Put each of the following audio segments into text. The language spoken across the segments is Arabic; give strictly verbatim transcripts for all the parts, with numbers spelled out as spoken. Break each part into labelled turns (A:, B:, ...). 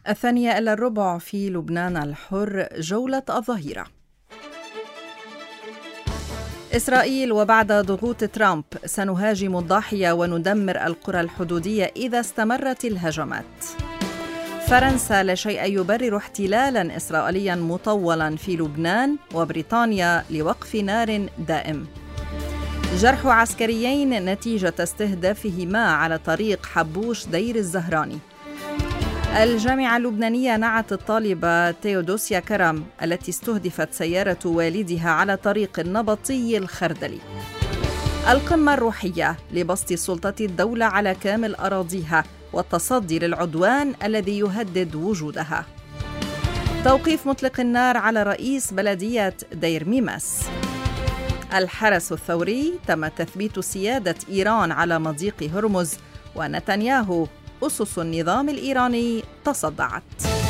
A: الثانية إلى الربع في لبنان الحر، جولة الظهيرة. إسرائيل وبعد ضغوط ترامب: سنهاجم الضاحية وندمر القرى الحدودية إذا استمرت الهجمات. فرنسا: لا شيء يبرر احتلالاً إسرائيلياً مطولاً في لبنان، وبريطانيا لوقف نار دائم. جرح عسكريين نتيجة استهدافهما على طريق حبوش دير الزهراني. الجامعة اللبنانية نعت الطالبة تيودوسيا كرم التي استهدفت سيارة والدها على طريق النبطي الخردلي. القمة الروحية لبسط سلطة الدولة على كامل أراضيها والتصدي للعدوان الذي يهدد وجودها. توقيف مطلق النار على رئيس بلدية دير ميماس. الحرس الثوري: تم تثبيت سيادة إيران على مضيق هرمز، ونتنياهو: أسس النظام الإيراني تصدعت.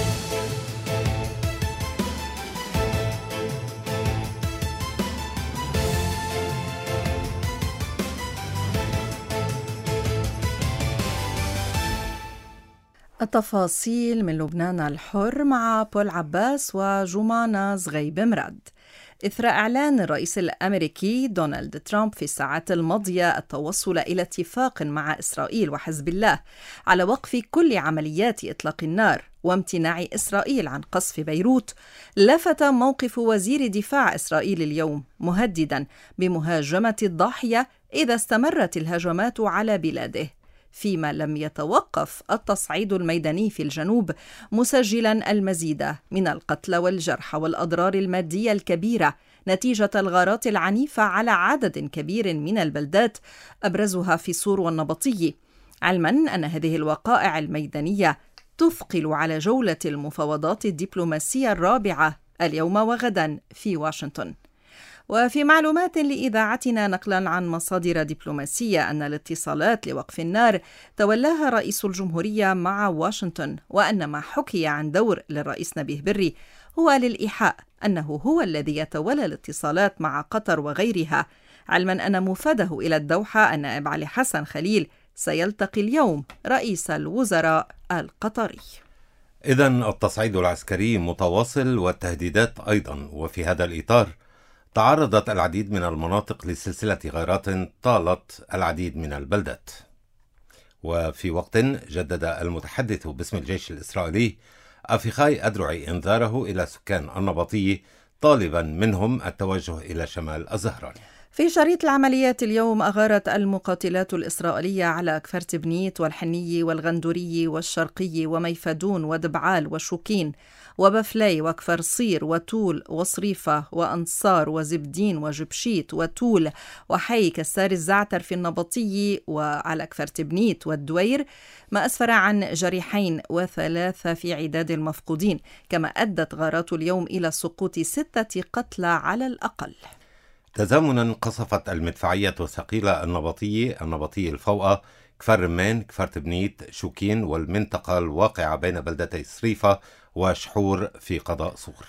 A: التفاصيل من لبنان الحر مع بول عباس وجمانة زغيب مراد. إثر إعلان الرئيس الأمريكي دونالد ترامب في الساعات الماضية التوصل إلى اتفاق مع إسرائيل وحزب الله على وقف كل عمليات إطلاق النار وامتناع إسرائيل عن قصف بيروت، لفت موقف وزير دفاع إسرائيل اليوم مهددا بمهاجمة الضاحية إذا استمرت الهجمات على بلاده، فيما لم يتوقف التصعيد الميداني في الجنوب، مسجلا المزيد من القتلى والجرحى والأضرار المادية الكبيرة نتيجة الغارات العنيفة على عدد كبير من البلدات، أبرزها في صور والنبطي، علما أن هذه الوقائع الميدانية تثقل على جولة المفاوضات الدبلوماسية الرابعة اليوم وغدا في واشنطن. وفي معلومات لإذاعتنا نقلا عن مصادر دبلوماسية أن الاتصالات لوقف النار تولاها رئيس الجمهورية مع واشنطن، وأن ما حكي عن دور للرئيس نبيه بري هو للإيحاء أنه هو الذي يتولى الاتصالات مع قطر وغيرها، علما أن مفاده إلى الدوحة النائب علي حسن خليل سيلتقي اليوم رئيس الوزراء القطري.
B: إذن التصعيد العسكري متواصل والتهديدات أيضا، وفي هذا الإطار تعرضت العديد من المناطق لسلسلة غارات طالت العديد من البلدات. وفي وقت جدد المتحدث باسم الجيش الإسرائيلي أفيخاي أدرعي إنذاره إلى سكان النبطي، طالبا منهم التوجه إلى شمال الزهراني.
A: في شريط العمليات اليوم أغارت المقاتلات الإسرائيلية على كفر تبنيت والحنية والغندوري والشرقي وميفدون ودبعال وشوكين وبفلي وكفر صير وتول وصريفة وأنصار وزبدين وجبشيت وتول وحي كسار الزعتر في النبطي وعلى كفر تبنيت والدوير، ما أسفر عن جريحين وثلاثة في عداد المفقودين، كما أدت غارات اليوم إلى سقوط ستة قتلى على الأقل.
B: تزامنا قصفت المدفعية الثقيلة النبطي النبطي الفوقة كفر رمان، كفر تبنيت، شوكين والمنطقة الواقعة بين بلدتي صريفة وشحور في قضاء صور.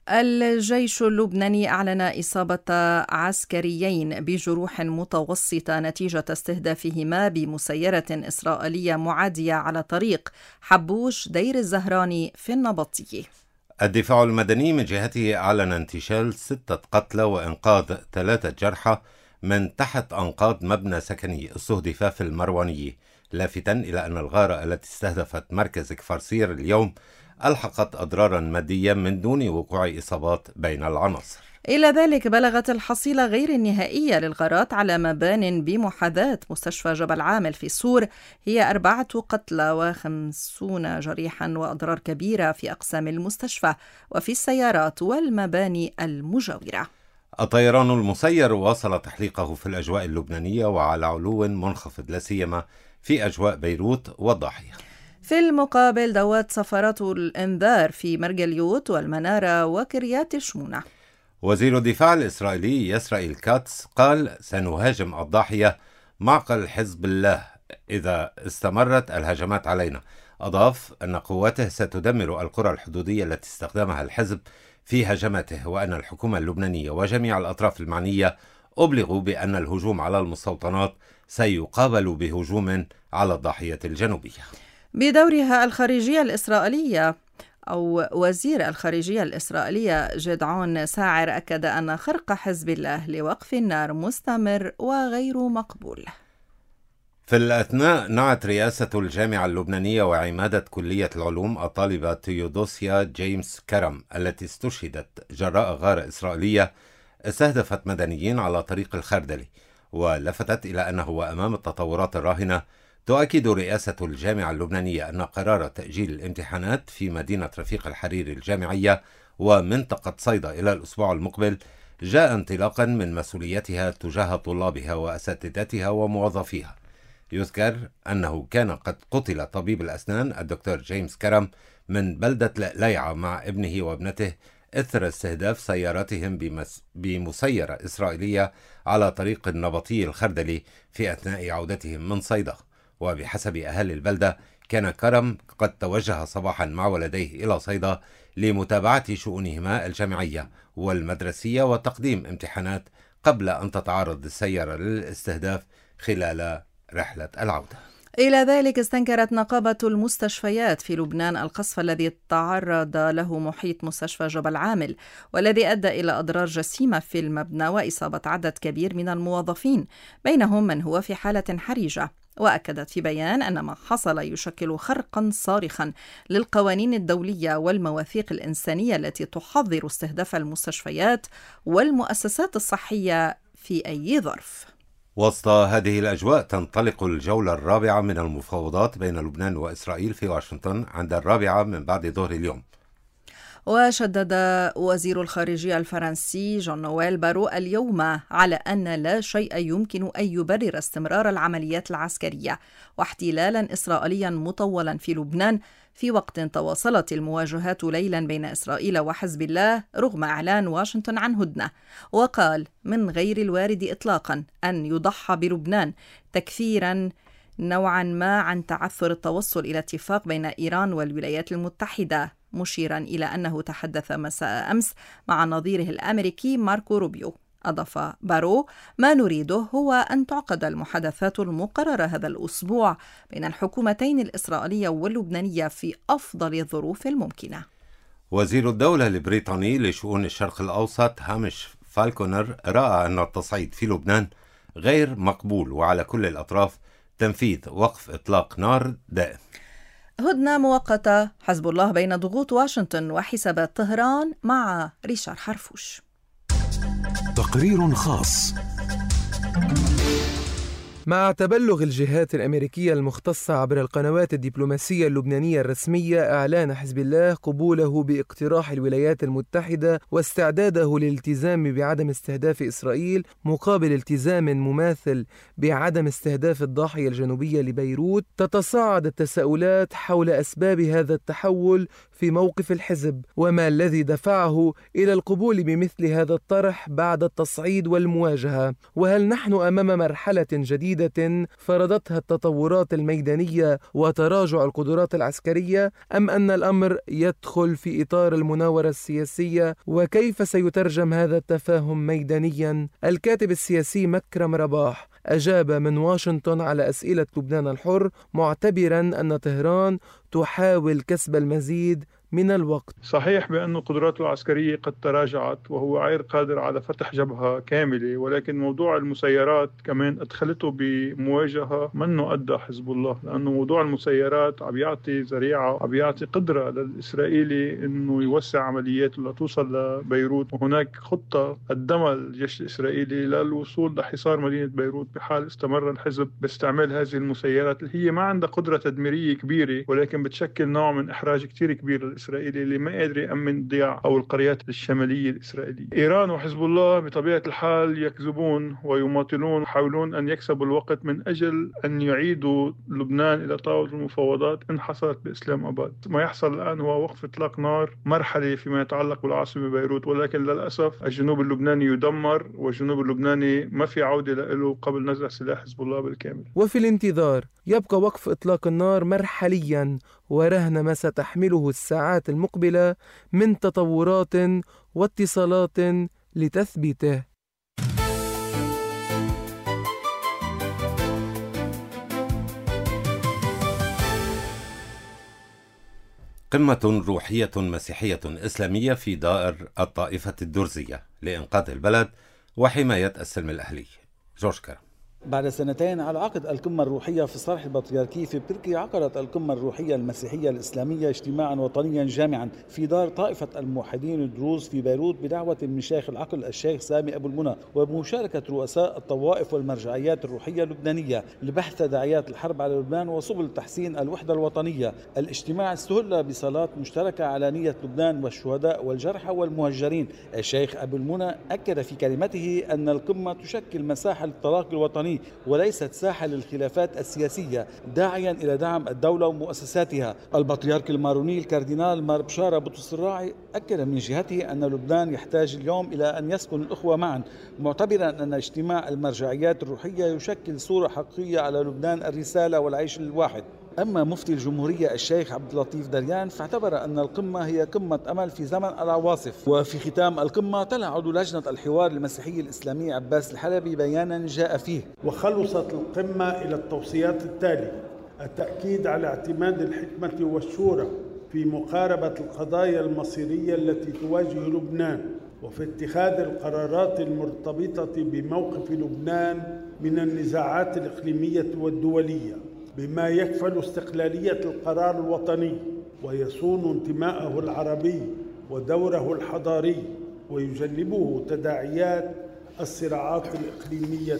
A: الجيش اللبناني أعلن إصابة عسكريين بجروح متوسطة نتيجة استهدافهما بمسيرة إسرائيلية معادية على طريق حبوش دير الزهراني في النبطي.
B: الدفاع المدني من جهته أعلن انتشال ستة قتلى وإنقاذ ثلاثة جرحى من تحت أنقاض مبنى سكني استهدف في المروانية، لافتا إلى أن الغارة التي استهدفت مركز كفر صير اليوم ألحقت أضرارا مادية من دون وقوع إصابات بين العناصر.
A: إلى ذلك بلغت الحصيلة غير النهائية للغارات على مبان بمحاذاة مستشفى جبل عامل في صور هي أربعة قتلى وخمسون جريحا وأضرار كبيرة في أقسام المستشفى وفي السيارات والمباني المجاورة.
B: الطيران المسير واصل تحليقه في الأجواء اللبنانية وعلى علو منخفض، لا سيما في أجواء بيروت والضاحية.
A: في المقابل دوت سفرات الإنذار في مرجليوت والمنارة وكريات الشمونة.
B: وزير الدفاع الإسرائيلي يسرائيل كاتس قال: سنهاجم الضاحية معقل حزب الله إذا استمرت الهجمات علينا. أضاف أن قواته ستدمر القرى الحدودية التي استخدمها الحزب في هجماته، وأن الحكومة اللبنانية وجميع الأطراف المعنية أبلغوا بأن الهجوم على المستوطنات سيقابل بهجوم على الضاحية الجنوبية.
A: بدورها الخارجية الإسرائيلية أو وزير الخارجية الإسرائيلية جدعون ساعر أكد أن خرق حزب الله لوقف النار مستمر وغير مقبول.
B: في الأثناء نعت رئاسة الجامعة اللبنانية وعمادة كلية العلوم الطالبة تيودوسيا جيمس كرم التي استشهدت جراء غارة إسرائيلية استهدفت مدنيين على طريق الخردلي، ولفتت إلى أنه وأمام التطورات الراهنة تؤكد رئاسة الجامعة اللبنانية أن قرار تأجيل الامتحانات في مدينة رفيق الحريري الجامعية ومنطقة صيدا إلى الأسبوع المقبل جاء انطلاقا من مسؤوليتها تجاه طلابها وأساتذتها وموظفيها. يذكر أنه كان قد قتل طبيب الأسنان الدكتور جيمس كرم من بلدة ليعة مع ابنه وابنته إثر استهداف سياراتهم بمس... بمسيرة إسرائيلية على طريق النبطي الخردلي في أثناء عودتهم من صيدا. وبحسب أهالي البلدة كان كرم قد توجه صباحا مع ولديه إلى صيدا لمتابعة شؤونهما الجامعية والمدرسية وتقديم امتحانات قبل أن تتعرض السيارة للاستهداف خلال رحلة العودة.
A: إلى ذلك استنكرت نقابة المستشفيات في لبنان القصف الذي تعرض له محيط مستشفى جبل عامل، والذي أدى إلى أضرار جسيمة في المبنى وإصابة عدد كبير من الموظفين بينهم من هو في حالة حرجة. وأكدت في بيان أن ما حصل يشكل خرقا صارخا للقوانين الدولية والمواثيق الإنسانية التي تحظر استهداف المستشفيات والمؤسسات الصحية في أي ظرف.
B: وسط هذه الأجواء تنطلق الجولة الرابعة من المفاوضات بين لبنان وإسرائيل في واشنطن عند الرابعة من بعد ظهر اليوم.
A: وشدد وزير الخارجية الفرنسي جون نويل بارو اليوم على أن لا شيء يمكن أن يبرر استمرار العمليات العسكرية واحتلالا إسرائيليا مطولا في لبنان في وقت تواصلت المواجهات ليلا بين إسرائيل وحزب الله رغم إعلان واشنطن عن هدنة. وقال من غير الوارد إطلاقا أن يضحى بلبنان تكثيرا نوعا ما عن تعثر التوصل إلى اتفاق بين إيران والولايات المتحدة، مشيرا إلى أنه تحدث مساء أمس مع نظيره الأمريكي ماركو روبيو. أضاف بارو ما نريده هو أن تعقد المحادثات المقررة هذا الأسبوع بين الحكومتين الإسرائيلية واللبنانية في أفضل الظروف الممكنة.
B: وزير الدولة البريطاني لشؤون الشرق الأوسط هامش فالكونر رأى أن التصعيد في لبنان غير مقبول وعلى كل الأطراف تنفيذ وقف إطلاق نار دائم.
A: هدنة مؤقتة حزب الله بين ضغوط واشنطن وحسابات طهران مع ريشار حرفوش.
C: تقرير خاص.
D: مع تبلغ الجهات الأمريكية المختصة عبر القنوات الدبلوماسية اللبنانية الرسمية إعلان حزب الله قبوله باقتراح الولايات المتحدة واستعداده للالتزام بعدم استهداف إسرائيل مقابل التزام مماثل بعدم استهداف الضاحية الجنوبية لبيروت، تتصاعد التساؤلات حول أسباب هذا التحول في موقف الحزب وما الذي دفعه إلى القبول بمثل هذا الطرح بعد التصعيد والمواجهة، وهل نحن أمام مرحلة جديدة فرضتها التطورات الميدانية وتراجع القدرات العسكرية، أم أن الأمر يدخل في إطار المناورة السياسية، وكيف سيترجم هذا التفاهم ميدانيا؟ الكاتب السياسي مكرم رباح أجاب من واشنطن على أسئلة لبنان الحر معتبرا أن طهران تحاول كسب المزيد من الوقت.
E: صحيح بأن قدراته العسكرية قد تراجعت وهو غير قادر على فتح جبهة كاملة، ولكن موضوع المسيرات كمان أدخلته بمواجهة منه أدى حزب الله، لأنه موضوع المسيرات عم يعطي ذريعة، عم يعطي قدرة للإسرائيلي أنه يوسع عملياته لتوصل لبيروت، وهناك خطة قدمها الجيش الإسرائيلي للوصول لحصار مدينة بيروت بحال استمر الحزب باستعمال هذه المسيرات اللي هي ما عندها قدرة تدميرية كبيرة، ولكن بتشكل نوع من إحراج كتير كبير الإسرائيلي اللي ما قادر يأمن ضياع أو القريات الشمالية الإسرائيلية. إيران وحزب الله بطبيعة الحال يكذبون ويماطلون، يحاولون أن يكسبوا الوقت من أجل أن يعيدوا لبنان إلى طاولة المفاوضات إن حصلت بإسلام أباد. ما يحصل الآن هو وقف إطلاق نار مرحلي فيما يتعلق بالعاصمة بيروت، ولكن للأسف الجنوب اللبناني يدمر، والجنوب اللبناني ما في عودة له قبل نزع سلاح حزب الله بالكامل.
D: وفي الانتظار يبقى وقف إطلاق النار مرحليا ورهن ما ستحمله الساعات المقبلة من تطورات واتصالات لتثبيته.
B: قمة روحية مسيحية إسلامية في دائر الطائفة الدرزية لإنقاذ البلد وحماية السلم الأهلي. جورج كرم.
F: بعد سنتين على عقد القمة الروحية في الصرح البطريركي في تركيا، عقدت القمة الروحية المسيحية الإسلامية اجتماعا وطنيا جامعا في دار طائفة الموحدين الدروز في بيروت بدعوة من شيخ العقل الشيخ سامي أبو المنى وبمشاركة رؤساء الطوائف والمرجعيات الروحية اللبنانية لبحث تداعيات الحرب على لبنان وسبل تحسين الوحدة الوطنية. الاجتماع استهل بصلاة مشتركة على نية لبنان والشهداء والجرحى والمهجرين. الشيخ أبو المنى أكد في كلمته أن القمة تشكل مساحة للتلاقي الوطني وليست ساحة للخلافات السياسية، داعيا إلى دعم الدولة ومؤسساتها. البطريرك الماروني الكاردينال مار بشارة بطرس الراعي أكد من جهته أن لبنان يحتاج اليوم إلى أن يسكن الأخوة معا، معتبرا أن اجتماع المرجعيات الروحية يشكل صورة حقيقية على لبنان الرسالة والعيش الواحد. أما مفتي الجمهورية الشيخ عبد اللطيف دريان فاعتبر أن القمة هي قمة أمل في زمن العواصف. وفي ختام القمة تلا عضو لجنة الحوار المسيحي الإسلامي عباس الحلبي بيانا جاء فيه:
G: وخلصت القمة إلى التوصيات التالية: التأكيد على اعتماد الحكمة والشورى في مقاربة القضايا المصيرية التي تواجه لبنان وفي اتخاذ القرارات المرتبطة بموقف لبنان من النزاعات الإقليمية والدولية بما يكفل استقلالية القرار الوطني ويصون انتماءه العربي ودوره الحضاري ويجنبه تداعيات الصراعات الإقليمية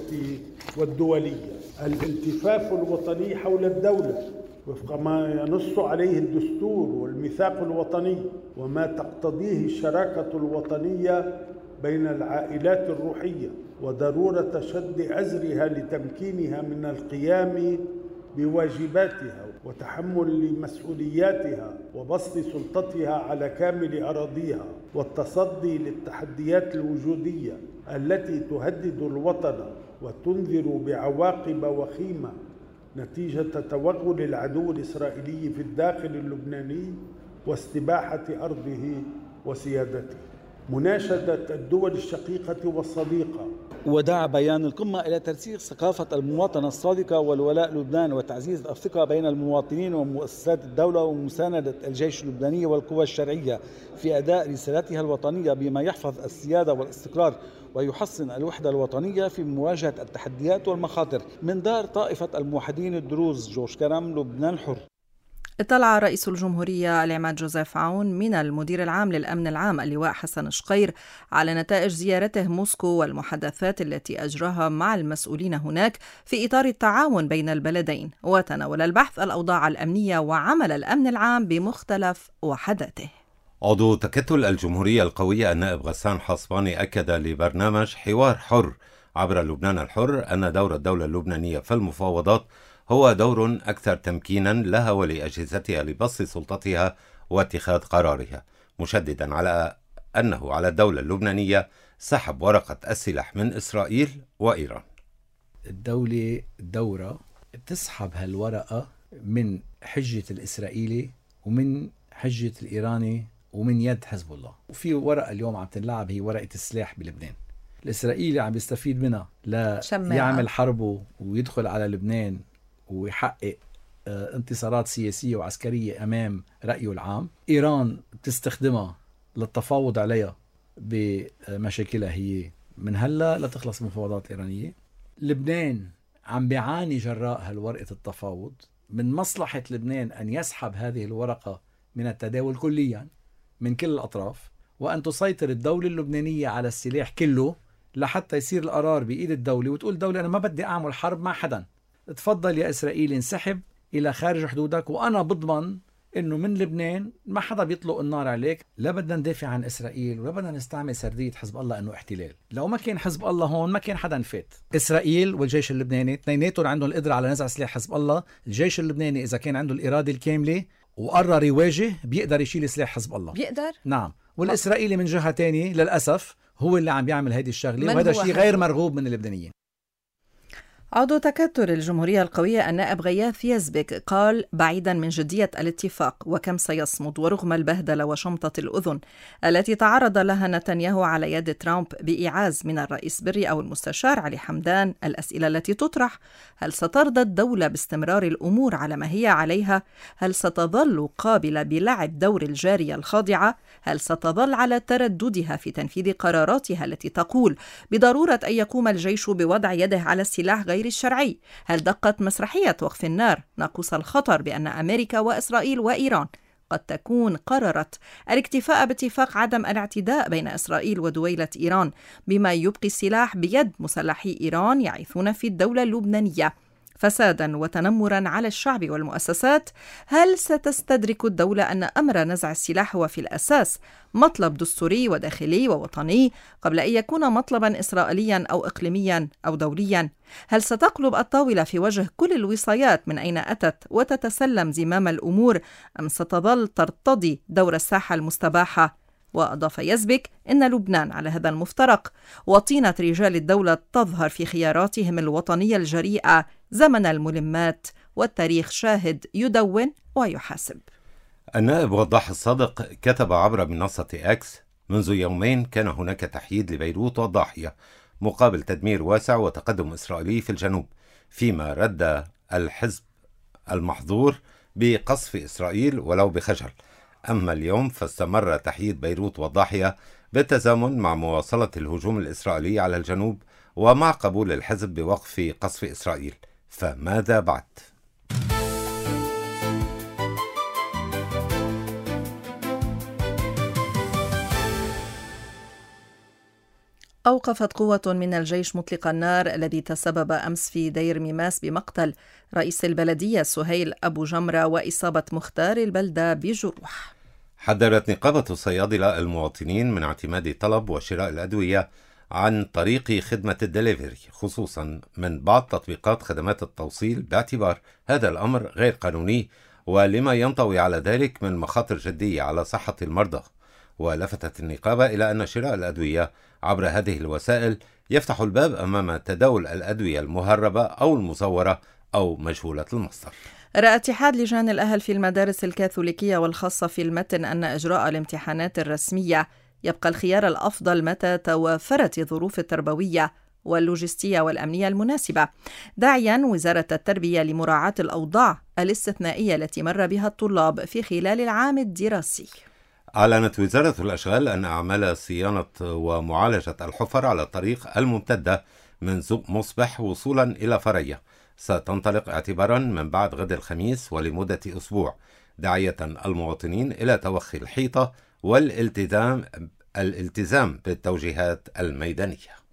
G: والدولية. الالتفاف الوطني حول الدولة وفق ما ينص عليه الدستور والميثاق الوطني وما تقتضيه الشراكة الوطنية بين العائلات الروحية وضرورة شد أزرها لتمكينها من القيام بواجباتها وتحمل مسؤولياتها وبسط سلطتها على كامل أراضيها والتصدي للتحديات الوجودية التي تهدد الوطن وتنذر بعواقب وخيمة نتيجة توغل العدو الإسرائيلي في الداخل اللبناني واستباحة أرضه وسيادته. مناشدة الدول الشقيقة والصديقة.
F: ودعا بيان القمة إلى ترسيخ ثقافة المواطنة الصادقة والولاء لبنان وتعزيز الثقة بين المواطنين ومؤسسات الدولة ومساندة الجيش اللبناني والقوى الشرعية في أداء رسالتها الوطنية بما يحفظ السيادة والاستقرار ويحسن الوحدة الوطنية في مواجهة التحديات والمخاطر. من دار طائفة الموحدين الدروز، جورج كرم، لبنان حر.
A: اطلع رئيس الجمهورية العماد جوزيف عون من المدير العام للأمن العام اللواء حسن شقير على نتائج زيارته موسكو والمحادثات التي أجراها مع المسؤولين هناك في إطار التعاون بين البلدين، وتناول البحث الأوضاع الأمنية وعمل الأمن العام بمختلف وحداته.
B: عضو تكتل الجمهورية القوية النائب غسان حصباني أكد لبرنامج حوار حر عبر لبنان الحر أن دور الدولة اللبنانية في المفاوضات هو دور أكثر تمكينا لها ولأجهزتها لبسط سلطتها واتخاذ قرارها، مشددا على أنه على الدولة اللبنانية سحب ورقة السلاح من إسرائيل وإيران.
H: الدولة دورة بتسحب هالورقة من حجة الإسرائيلي ومن حجة الإيراني ومن يد حزب الله. وفي ورقة اليوم عم تنلعب هي ورقة السلاح بلبنان. الإسرائيلي عم بيستفيد منها لا يعمل حربه ويدخل على لبنان ويحقق انتصارات سياسية وعسكرية أمام رأيه العام. إيران بتستخدمها للتفاوض عليها بمشاكلها هي من هلا لتخلص مفاوضات إيرانية. لبنان عم بيعاني جراء هالورقة التفاوض. من مصلحة لبنان أن يسحب هذه الورقة من التداول كليا من كل الأطراف، وأن تسيطر الدولة اللبنانية على السلاح كله لحتى يصير القرار بإيد الدولة وتقول الدولة أنا ما بدي أعمل حرب مع حدا، تفضل يا إسرائيل انسحب إلى خارج حدودك وأنا بضمن إنه من لبنان ما حدا بيطلق النار عليك. لا بدنا ندافع عن إسرائيل ولا بدنا نستعمل سردية حزب الله إنه احتلال. لو ما كان حزب الله هون ما كان حدا فات. إسرائيل والجيش اللبناني اثنيناتهم عندهم القدرة على نزع سلاح حزب الله. الجيش اللبناني إذا كان عنده الإرادة الكاملة وقرر يواجه بيقدر يشيل سلاح حزب الله.
A: بيقدر؟
H: نعم. والإسرائيلي من جهة تانية للأسف هو اللي عم بيعمل هيدي الشغلة، وهذا شيء غير مرغوب من اللبنانيين.
A: عضو تكتل الجمهورية القوية النائب غياث يزبك قال بعيدا من جدية الاتفاق وكم سيصمد ورغم البهدلة وشمطة الأذن التي تعرض لها نتنياهو على يد ترامب بإيعاز من الرئيس بري أو المستشار علي حمدان، الأسئلة التي تطرح: هل سترضى الدولة باستمرار الأمور على ما هي عليها؟ هل ستظل قابلة بلعب دور الجارية الخاضعة؟ هل ستظل على ترددها في تنفيذ قراراتها التي تقول بضرورة أن يقوم الجيش بوضع يده على السلاح غير الشرعي؟ هل دقت مسرحية وقف النار ناقوس الخطر بأن أمريكا وإسرائيل وإيران قد تكون قررت الاكتفاء باتفاق عدم الاعتداء بين إسرائيل ودويلة إيران بما يبقي السلاح بيد مسلحي إيران يعيثون في الدولة اللبنانية فسادا وتنمرا على الشعب والمؤسسات؟ هل ستستدرك الدولة أن أمر نزع السلاح هو في الأساس مطلب دستوري وداخلي ووطني قبل أن يكون مطلبا إسرائيليا أو إقليميا أو دوليا؟ هل ستقلب الطاولة في وجه كل الوصايات من أين أتت وتتسلم زمام الأمور، أم ستظل ترتضي دور الساحة المستباحة؟ وأضاف يزبك إن لبنان على هذا المفترق وطينة رجال الدولة تظهر في خياراتهم الوطنية الجريئة زمن الملمات، والتاريخ شاهد يدون ويحاسب.
B: النائب وضاح الصادق كتب عبر منصة إكس: منذ يومين كان هناك تحييد لبيروت والضاحية مقابل تدمير واسع وتقدم إسرائيلي في الجنوب، فيما رد الحزب المحظور بقصف إسرائيل ولو بخجل. أما اليوم فاستمر تحييد بيروت والضاحية بالتزامن مع مواصلة الهجوم الإسرائيلي على الجنوب ومع قبول الحزب بوقف قصف إسرائيل، فماذا بعد؟
A: أوقفت قوة من الجيش مطلق النار الذي تسبب أمس في دير ميماس بمقتل رئيس البلدية سهيل أبو جمرة وإصابة مختار البلدة بجروح.
B: حذرت نقابة الصيادلة المواطنين من اعتماد طلب وشراء الأدوية عن طريق خدمة الدليفري، خصوصا من بعض تطبيقات خدمات التوصيل، باعتبار هذا الأمر غير قانوني ولما ينطوي على ذلك من مخاطر جدية على صحة المرضى. ولفتت النقابة إلى أن شراء الأدوية عبر هذه الوسائل يفتح الباب أمام تداول الأدوية المهربة أو المزورة أو مجهولة المصدر.
A: رأى اتحاد لجان الأهل في المدارس الكاثوليكية والخاصة في المتن أن إجراء الامتحانات الرسمية يبقى الخيار الأفضل متى توافرت الظروف التربوية واللوجستية والأمنية المناسبة، داعيا وزارة التربية لمراعاة الأوضاع الاستثنائية التي مر بها الطلاب في خلال العام الدراسي.
B: أعلنت وزارة الأشغال أن أعمال صيانة ومعالجة الحفر على الطريق الممتدة من زوق مصبح وصولا إلى فرية ستنطلق اعتبارا من بعد غد الخميس ولمدة أسبوع، داعية المواطنين إلى توخي الحيطة والالتزام الالتزام بالتوجيهات الميدانية.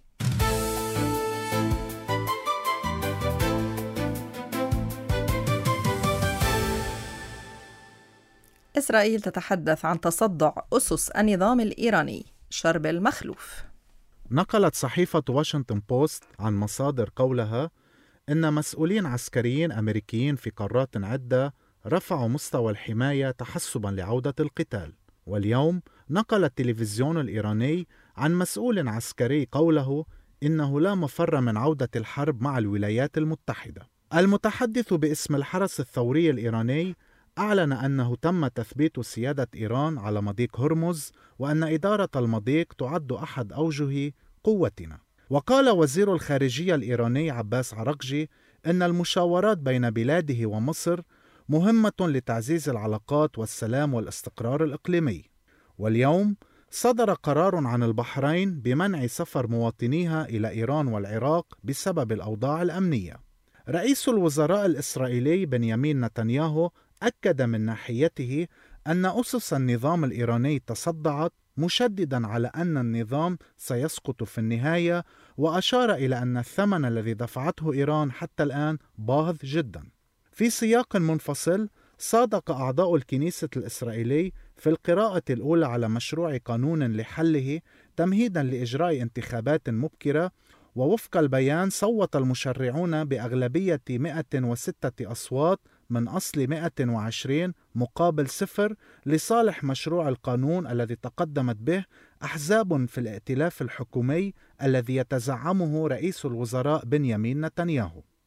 A: إسرائيل تتحدث عن تصدع أسس النظام الإيراني، شرب المخلوف.
I: نقلت صحيفة واشنطن بوست عن مصادر قولها إن مسؤولين عسكريين أمريكيين في قارات عدة رفعوا مستوى الحماية تحسباً لعودة القتال. واليوم نقل التلفزيون الإيراني عن مسؤول عسكري قوله إنه لا مفر من عودة الحرب مع الولايات المتحدة. المتحدث باسم الحرس الثوري الإيراني أعلن أنه تم تثبيت سيادة إيران على مضيق هرمز، وأن إدارة المضيق تعد أحد أوجه قوتنا. وقال وزير الخارجية الإيراني عباس عرقجي إن المشاورات بين بلاده ومصر مهمة لتعزيز العلاقات والسلام والاستقرار الإقليمي. واليوم صدر قرار عن البحرين بمنع سفر مواطنيها إلى إيران والعراق بسبب الأوضاع الأمنية. رئيس الوزراء الإسرائيلي بنيامين نتنياهو أكد من ناحيته أن أسس النظام الإيراني تصدعت، مشددا على أن النظام سيسقط في النهاية، وأشار إلى أن الثمن الذي دفعته إيران حتى الآن باهظ جدا. في سياق منفصل، صادق أعضاء الكنيسة الإسرائيلي في القراءة الأولى على مشروع قانون لحله تمهيدا لإجراء انتخابات مبكرة، ووفق البيان صوت المشرعون بأغلبية مئة وستة أصوات من أصل مئة وعشرين مقابل صفر لصالح مشروع القانون الذي تقدمت به أحزاب في الائتلاف الحكومي الذي يتزعمه رئيس الوزراء بنيامين نتنياهو.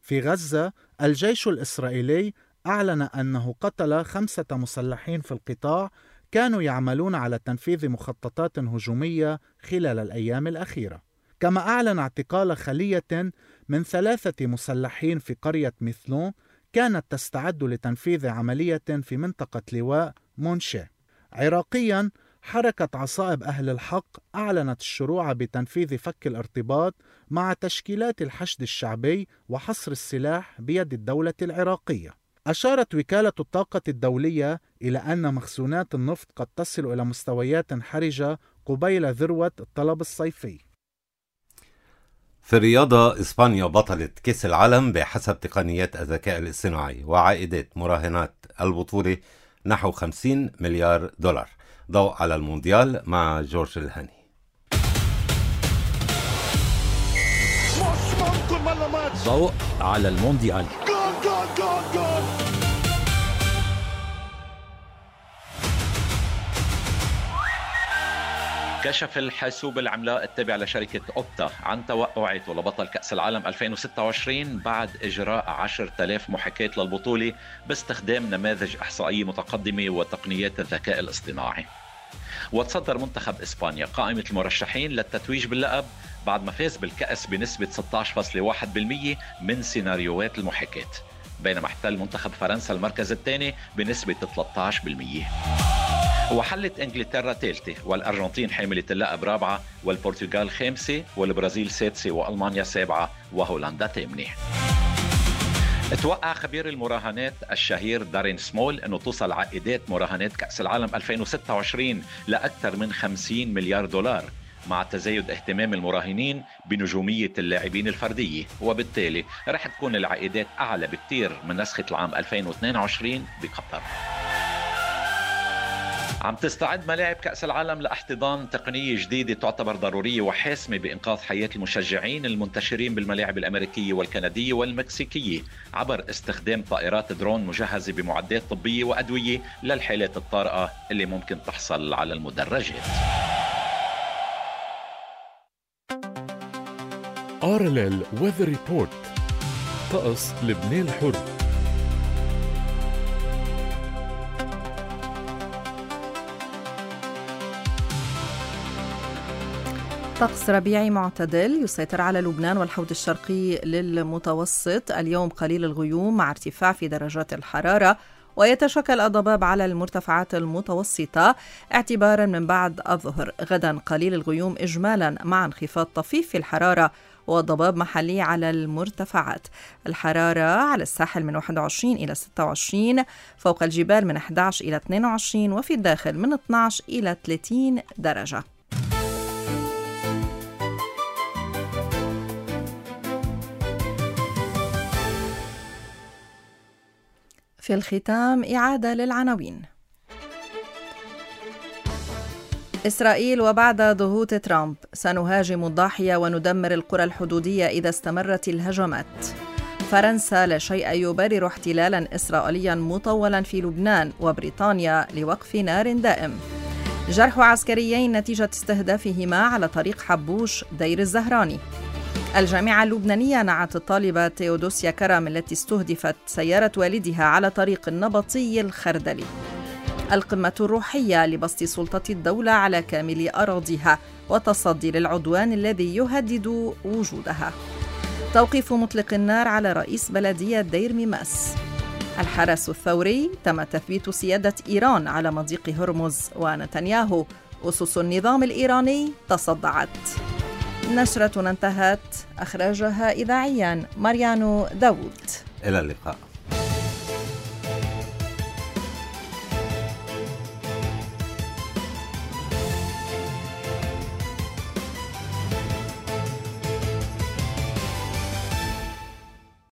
I: في غزة الجيش الإسرائيلي أعلن أنه قتل خمسة مسلحين في القطاع كانوا يعملون على تنفيذ مخططات هجومية خلال الأيام الأخيرة. كما أعلن اعتقال خلية من ثلاثة مسلحين في قرية مثلون كانت تستعد لتنفيذ عملية في منطقة لواء مونشي. عراقيا، حركة عصائب أهل الحق أعلنت الشروع بتنفيذ فك الارتباط مع تشكيلات الحشد الشعبي وحصر السلاح بيد الدولة العراقية. أشارت وكالة الطاقة الدولية إلى أن مخزونات النفط قد تصل إلى مستويات حرجة قبيل ذروة الطلب الصيفي.
B: في الرياضة، إسبانيا بطلة كأس العالم بحسب تقنيات الذكاء الاصطناعي، وعائدات مراهنات البطولة نحو خمسين مليار دولار. ضوء على المونديال مع جورج الهاني.
J: ضوء على المونديال.
K: كشف الحاسوب العملاق التابع لشركة أوبتا عن توقعاته لبطل كأس العالم ألفين وستة وعشرين بعد إجراء عشرة آلاف محاكاة للبطولة باستخدام نماذج إحصائية متقدمة وتقنيات الذكاء الاصطناعي. وتصدر منتخب إسبانيا قائمة المرشحين للتتويج باللقب بعد ما فاز بالكأس بنسبة ستة عشر فاصلة واحد بالمئة من سيناريوهات المحاكاة، بينما احتل منتخب فرنسا المركز الثاني بنسبة ثلاثة عشر بالمئة. وحلت انجلترا ثالثة، والارجنتين حاملة اللقب رابعة، والبرتغال خامسة، والبرازيل سادسة، والمانيا سابعة، وهولندا ثامنة. توقع خبير المراهنات الشهير دارين سمول انه توصل عائدات مراهنات كأس العالم ألفين وستة وعشرين لاكثر من خمسين مليار دولار، مع تزايد اهتمام المراهنين بنجومية اللاعبين الفردية، وبالتالي رح تكون العائدات اعلى بكتير من نسخة العام ألفين واثنين وعشرين بقطر. عم تستعد ملاعب كأس العالم لاحتضان تقنية جديدة تعتبر ضرورية وحاسمة بإنقاذ حياة المشجعين المنتشرين بالملاعب الأمريكية والكندية والمكسيكية عبر استخدام طائرات درون مجهزة بمعدات طبية وأدوية للحالات الطارئة اللي ممكن تحصل على المدرجات.
C: آر إل إل Weather Report. طقس لبنان الحر.
A: طقس ربيعي معتدل يسيطر على لبنان والحوض الشرقي للمتوسط. اليوم قليل الغيوم مع ارتفاع في درجات الحرارة، ويتشكل الضباب على المرتفعات المتوسطة اعتبارا من بعد الظهر. غدا قليل الغيوم إجمالا مع انخفاض طفيف في الحرارة وضباب محلي على المرتفعات. الحرارة على الساحل من واحد وعشرين إلى ستة وعشرين، فوق الجبال من أحد عشر إلى اثنين وعشرين، وفي الداخل من اثني عشر إلى ثلاثين درجة. في الختام إعادة للعناوين. إسرائيل وبعد ضغوط ترامب: سنهاجم الضاحية وندمر القرى الحدودية إذا استمرت الهجمات. فرنسا: لا شيء يبرر احتلالا إسرائيليا مطولا في لبنان، وبريطانيا لوقف نار دائم. جرح عسكريين نتيجة استهدافهما على طريق حبوش دير الزهراني. الجامعة اللبنانية نعت الطالبة تيودوسيا كرم التي استهدفت سيارة والدها على طريق النبطي الخردلي. القمة الروحية لبسط سلطة الدولة على كامل أراضيها وتصدي للعدوان الذي يهدد وجودها. توقيف مطلق النار على رئيس بلدية دير ميماس. الحرس الثوري: تم تثبيت سيادة إيران على مضيق هرمز. ونتنياهو: أسس النظام الإيراني تصدعت. نشرتنا انتهت. أخرجها إذاعيا ماريانو داوود.
B: إلى اللقاء.